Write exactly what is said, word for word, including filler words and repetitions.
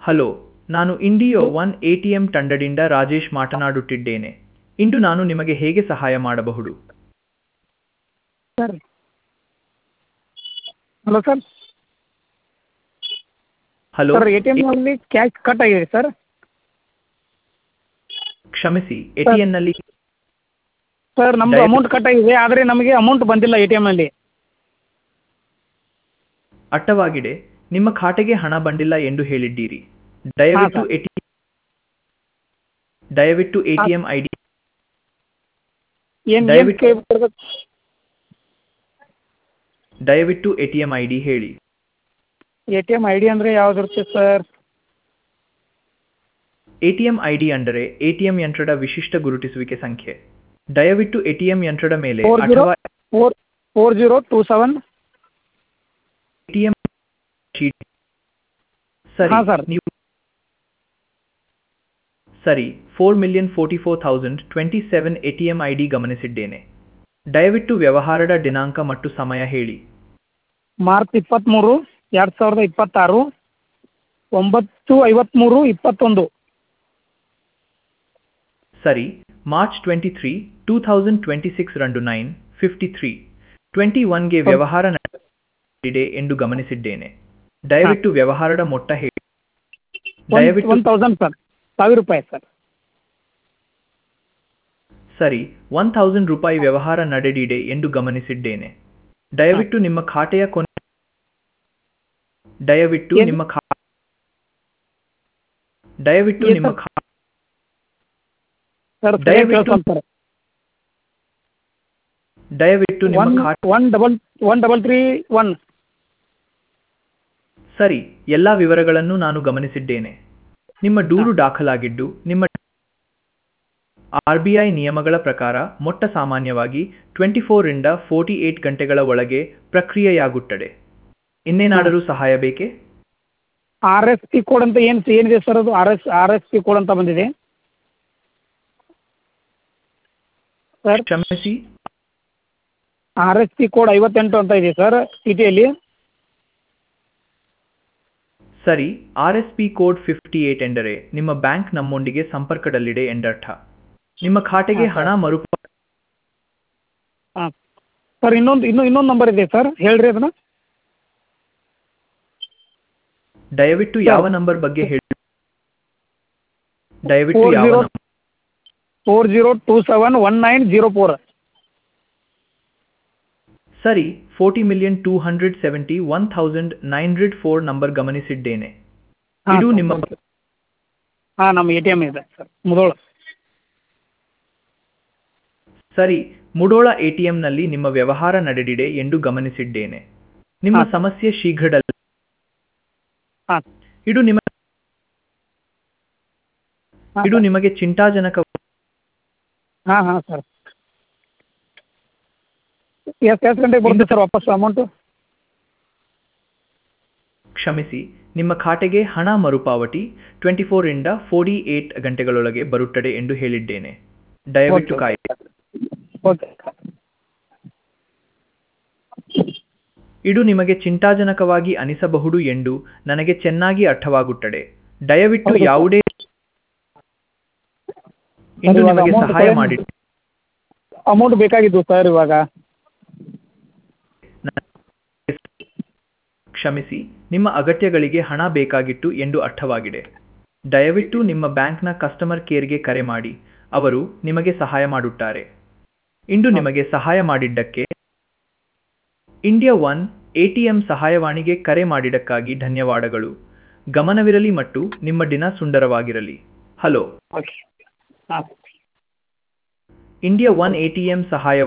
Hello, ನಾನು indigo one ATM ತಂಡದಿಂದ ರಾಜೇಶ್ ಮಾತನಾಡುತ್ತಿದ್ದೇನೆ. ಇಂದು ನಾನು ನಿಮಗೆ ಹೇಗೆ ಸಹಾಯ ಮಾಡಬಹುದು? Sir hello sir hello, sir A T ಎಮ್ನಲ್ಲಿ ಕ್ಯಾಶ್ ಕಟ್ ಆಗಿದೆ ಸರ್. ಕ್ಷಮಿಸಿ, ಎಟಿಎಂನಲ್ಲಿ ಸರ್ ನಮ್ಮದು ದಯ- ಅಮೌಂಟ್ ಕಟ್ ಆಗಿದೆ, ಆದರೆ ನಮಗೆ ಅಮೌಂಟ್ ಬಂದಿಲ್ಲ ಎ ಟಿ ಎಮ್ನಲ್ಲಿ. ಅರ್ಥವಾಗಿದೆ. ನಿಮ್ಮ ಖಾತೆಗೆ ಹಣ ಬಂದಿಲ್ಲ ಎಂದು ಹೇಳಿದ್ದೀರಿ. ದಯವಿಟ್ಟು ಸರ್. ಎಟಿ ದಯವಿಟ್ಟು ಎಟಿಎಂ ಐಡಿ ಏನು ಏನು ದಯವಿಟ್ಟು ಕೇಳ್ಬೇಕು? ದಯವಿಟ್ಟು ಎಟಿಎಂ ಐಡಿ ಹೇಳಿ. A T M I D ಅಂದರೆ ಯಾವ್ದು ಇರುತ್ತೆ ಸರ್? ಎಟಿಎಂ ಐಡಿ ಅಂದರೆ ಎಟಿಎಂ ಯಂತ್ರದ ವಿಶಿಷ್ಟ ಗುರುತಿಸುವಿಕೆ ಸಂಖ್ಯೆ. ದಯವಿಟ್ಟು ಎಟಿಎಂ ಯಂತ್ರದ ಮೇಲೆ ಫೋರ್ ಜೀರೋ ಅಥವಾ four four zero two seven ATM ಚೀಟಿ. ಸರಿ, ಹಾಂ ಸರ್. ನೀವು ಸರಿ four million forty four thousand twenty seven ATM ID ಗಮನಿಸಿದ್ದೇನೆ. ದಯವಿಟ್ಟು ವ್ಯವಹಾರದ ದಿನಾಂಕ ಮತ್ತು ಸಮಯ ಹೇಳಿ. ಮಾರ್ಚ್ ಇಪ್ಪತ್ತ್ಮೂರು ಎರಡು ಸಾವಿರದ ಇಪ್ಪತ್ತಾರು ಒಂಬತ್ತು ಐವತ್ತ್ಮೂರು ಇಪ್ಪತ್ತೊಂದು. ಸರಿ, March twenty three two thousand twenty six ರಂದು ನೈನ್ ಫಿಫ್ಟಿ ತ್ರೀ ಟ್ವೆಂಟಿ ಒನ್ಗೆ ವ್ಯವಹಾರ ನಡೆದಿದೆ ಎಂದು ಗಮನಿಸಿದ್ದೇನೆ. ದಯವಿಟ್ಟು ವ್ಯವಹಾರದ ಮೊತ್ತ ಹೇಳಿ. ದಯವಿಟ್ಟು ಒನ್ ತೌಸಂಡ್ ಸರ್, ಸಾವಿರ ರೂಪಾಯಿ ಸರ್. ಸರಿ, ಒನ್ ಥೌಸಂಡ್ ರೂಪಾಯಿ ವ್ಯವಹಾರ ನಡೆದಿದೆ ಎಂದು ಗಮನಿಸಿದ್ದೇನೆ. ದಯವಿಟ್ಟು ನಿಮ್ಮ ಖಾತೆಯ ಕೊನೆ ದಯವಿಟ್ಟು ಏನು? ನಿಮ್ಮ ಖಾ ದಯವಿಟ್ಟು ಏನು ನಿಮ್ಮ ಸರ್? ಖಾ ಸರ್ ದಯವಿಟ್ಟು ಸರ್ ದಯವಿಟ್ಟು ನಿಮ್ಮ ಒನ್ ಖಾತೆ one double one double three one. ಸರಿ, ಎಲ್ಲ ವಿವರಗಳನ್ನು ನಾನು ಗಮನಿಸಿದ್ದೇನೆ. ನಿಮ್ಮ ದೂರು ದಾಖಲಾಗಿದ್ದು, ನಿಮ್ಮ ಆರ್ ಬಿ ಐ ನಿಯಮಗಳ ಪ್ರಕಾರ ಮೊಟ್ಟ ಸಾಮಾನ್ಯವಾಗಿ ಟ್ವೆಂಟಿ ಫೋರ್ ರಿಂದ ಫೋರ್ಟಿ ಏಟ್ ಗಂಟೆಗಳ ಒಳಗೆ ಪ್ರಕ್ರಿಯೆಯಾಗುತ್ತದೆ. ಇನ್ನೇನಾದರೂ ಸಹಾಯ ಬೇಕೇ? ಆರ್ ಎಸ್ ಪಿ ಕೋಡ್ ಅಂತ ಏನು ಏನಿದೆ ಸರ್, ಅದು R S R S P code ಅಂತ ಬಂದಿದೆ ಸರ್. ಕ್ಷಮಿಸಿ, ಆರ್ ಎಸ್ ಪಿ ಕೋಡ್ ಐವತ್ತೆಂಟು ಅಂತ ಇದೆ ಸರ್ ಚೀಟಿಯಲ್ಲಿ. ಸರಿ, R S P code fifty eight ಎಂದರೆ ನಿಮ್ಮ ಬ್ಯಾಂಕ್ ನಮ್ಮೊಂದಿಗೆ ಸಂಪರ್ಕದಲ್ಲಿದೆ ಎಂದರ್ಥ. ನಿಮ್ಮ ಖಾತೆಗೆ ಹಣ ಮರುಪ ಹಾಂ ಸರ್, ಇನ್ನೊಂದು ಇನ್ನೂ ಇನ್ನೊಂದು ನಂಬರ್ ಇದೆ ಸರ್, ಹೇಳ್ರಿ ಅದನ್ನು. ದಯವಿಟ್ಟು ಯಾವ ನಂಬರ್ ಬಗ್ಗೆ ಹೇಳಿ. ದಯವಿಟ್ಟು ಫೋರ್ ಯಾವ zero number? Four zero two seven one nine zero four. ಸರಿ, forty million two hundred seventy one thousand nine hundred four number ಗಮನಿಸಿದ್ದೇನೆ. ಇದು ನಿಮ್ಮ ಹಾಂ ನಮ್ಮ ಎ ಟಿ ಎಮ್ ಇದೆ ಸರ್, ಮುದೋಳ. ಸರಿ, ಮುಡೋಳ ಎಟಿಎಂನಲ್ಲಿ ನಿಮ್ಮ ವ್ಯವಹಾರ ನಡೆದಿದೆ ಎಂದು ಗಮನಿಸಿದ್ದೇನೆ. ನಿಮ್ಮ ಹಾಂ. ಸಮಸ್ಯೆ ಶೀಘ್ರದಲ್ಲೇ ಹಾಂ ಇದು ನಿಮ್ಮ ಹಾಂ ಇದು ಸರ್. ನಿಮಗೆ ಚಿಂತಾಜನಕ. ಹಾಂ ಹಾಂ ಸರ್, ಎಷ್ಟು ಎಷ್ಟು ಗಂಟೆಗೆ ಬರುತ್ತೆ ಸರ್ ವಾಪಸ್ ಅಮೌಂಟು? ಕ್ಷಮಿಸಿ, ನಿಮ್ಮ ಖಾತೆಗೆ ಹಣ ಮರುಪಾವತಿ ಟ್ವೆಂಟಿ ಫೋರ್ ರಿಂದ ಫೋರ್ಟಿ ಏಟ್ ಗಂಟೆಗಳೊಳಗೆ ಬರುತ್ತದೆ ಎಂದು ಹೇಳಿದ್ದೇನೆ. ದಯವಿಟ್ಟು ಓಕೆ ಕಾಯಿ. ಓಕೆ ಇದು ನಿಮಗೆ ಚಿಂತಾಜನಕವಾಗಿ ಅನಿಸಬಹುದು ಎಂದು ನನಗೆ ಚೆನ್ನಾಗಿ ಅರ್ಥವಾಗುತ್ತದೆ. ದಯವಿಟ್ಟು ಹೌದು ಸರ್. ಯಾವುದೇ ಇಂದು ಇವಾಗ ನಿಮಗೆ amount ಸಹಾಯ ಕಡಿಮೆ- ಮಾಡಿ ಅಮೌಂಟ್ ಬೇಕಾಗಿದ್ದು ಸರ್ ಇವಾಗ. ಕ್ಷಮಿಸಿ, ನಿಮ್ಮ ಅಗತ್ಯಗಳಿಗೆ ಹಣ ಬೇಕಾಗಿತ್ತು ಎಂದು ಅರ್ಥವಾಗಿದೆ. ದಯವಿಟ್ಟು ನಿಮ್ಮ ಬ್ಯಾಂಕ್ನ ಕಸ್ಟಮರ್ ಕೇರ್ಗೆ ಕರೆ ಮಾಡಿ, ಅವರು ನಿಮಗೆ ಸಹಾಯ ಮಾಡುತ್ತಾರೆ. ಇಂದು ನಿಮಗೆ ಸಹಾಯ ಮಾಡಿದ್ದಕ್ಕೆ ಇಂಡಿಯಾ ಒನ್ ಎಟಿಎಂ ಸಹಾಯವಾಣಿಗೆ ಕರೆ ಮಾಡಿದ್ದಕ್ಕಾಗಿ ಧನ್ಯವಾದಗಳು. ಗಮನವಿರಲಿ ಮತ್ತು ನಿಮ್ಮ ದಿನ ಸುಂದರವಾಗಿರಲಿ. ಹಲೋ, ಓಕೆ ಹಾಂ ಇಂಡಿಯಾ ಒನ್ ಎಟಿಎಂ ಸಹಾಯ